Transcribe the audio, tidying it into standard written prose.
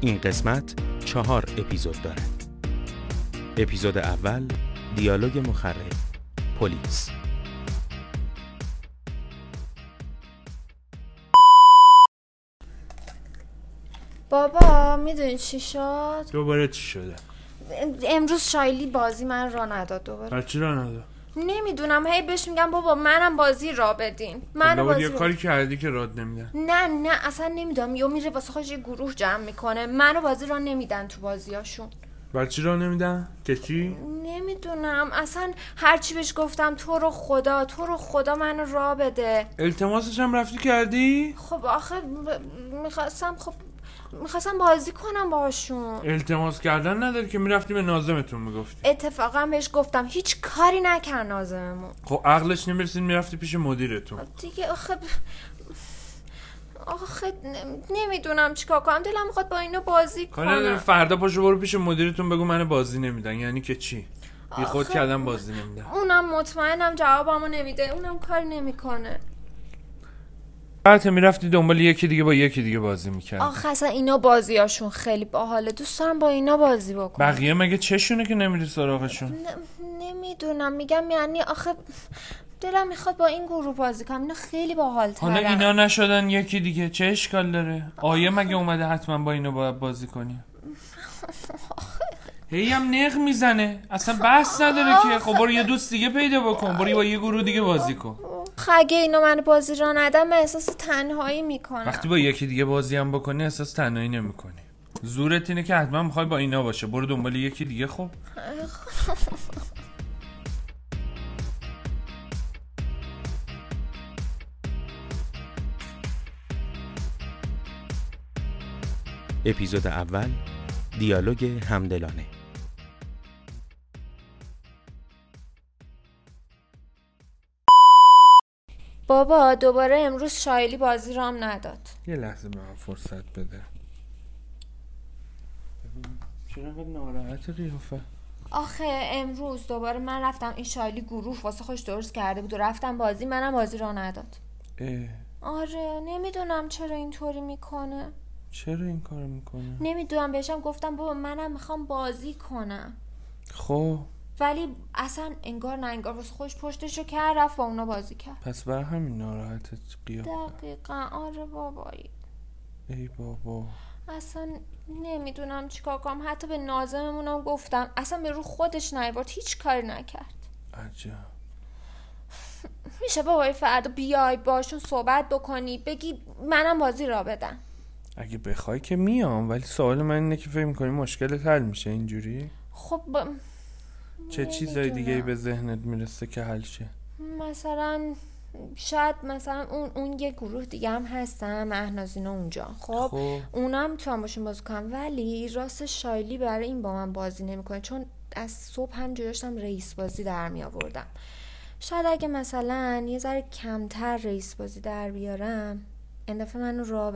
این قسمت 4 اپیزود داره. اپیزود اول دیالوگ مخرب پلیس. بابا میدونی چی شد؟ دوباره چی شده؟ امروز شایلی بازی من را نداد دوباره. هر چی را نداد؟ نمیدونم، هی بهش میگم بابا منم بازی را بدین. من بابا یه کاری کردی که راد نمیدن. نه اصلا نمیدونم، یا میره واسه خودش یه گروه جمع میکنه. منو بازی را نمیدن تو بازیاشون. برای چی را نمیدن؟ کسی؟ نمیدونم اصلا، هرچی بهش گفتم تو رو خدا منو را بده. التماسش هم رفتی کردی؟ خب آخه میخواستم بازی کنم باشون. التماس کردن نداری که میرفتی به ناظمتون میگفتی. اتفاقا بهش گفتم هیچ کاری نکرد ناظممون. خب عقلش نمیرسید میرفتی پیش مدیرتون دیگه. آخه نمیدونم چیکار کنم، دلم میخواد با اینا بازی کنم. فردا پاشو برو پیش مدیرتون بگو من بازی نمیدن. یعنی که چی؟ بی خود کردم بازی نمیدن. اونم مطمئنم جوابمو نمیده، اونم کاری نمیکنه. بعد میرفتی دنبال یکی دیگه با یکی دیگه بازی میکردی. آخه اصلا اینا بازیاشون خیلی باحاله، دوست دارم با اینا بازی بکنم. بقیه مگه چشونه که نمیری سراغشون؟ نمیدونم، میگم یعنی آخه دلم میخواد با این گروه بازی کنم، اینا خیلی باحال‌تره. حالا اینا نشدن یکی دیگه چه اشکال داره؟ آیه مگه اومده حتما با اینا باید بازی کنی؟ هی هم نق میزنه، اصلا بحث نداره که. خب برو یه دوست دیگه پیدا بکن، برو با یه گروه دیگه بازی کن. اگه اینا من بازی را ندم من احساس تنهایی میکنم. وقتی با یکی دیگه بازی هم بکنی احساس تنهایی نمیکنی. زورت اینه که حتما میخوای با اینا باشه، برو دنبال یکی دیگه. خب اپیزود اول دیالوگ همدلانه. بابا دوباره امروز شایلی بازی رام نداد. یه لحظه به من فرصت بده. چرا انقدر ناراحت قیافه؟ آخه امروز دوباره من رفتم، این شایلی گروه واسه خودش درست کرده بود و رفتم بازی، منم بازی را نداد. آره نمیدونم چرا اینطوری میکنه. چرا این کارو میکنه؟ نمیدونم، بهشم گفتم بابا منم میخوام بازی کنم. خب ولی اصلا انگار نه انگار واسه خودش پشتشو کرد رفت با اونا بازی کرد. پس برای همین ناراحتت قیافه. دقیقا آره بابایی. ای بابا اصلا نمیدونم چیکار کنم. حتی به ناظممونم گفتم، اصلا به رو خودش نیورد، هیچ کاری نکرد. عجب. میشه بابای فردا بیای باشون صحبت بکنی بگی منم بازی را بدن؟ اگه بخوای که میام، ولی سوال من اینه که فکر می‌کنی مشکلت حل میشه اینجوری؟ خب چه چیزای دیگه به ذهنت میرسه که حل شه؟ مثلا شاید مثلا اون یه گروه دیگه هم هستن، مهنازینا اونجا. خب اونم تو هم باشون بازی کنم، ولی راست شایلی برای این با من بازی نمیکنه، چون از صبح هم داشتم رئیس بازی در می آوردم. شاید اگه مثلا یه ذره کمتر رئیس بازی در بیارم این دفعه منو راه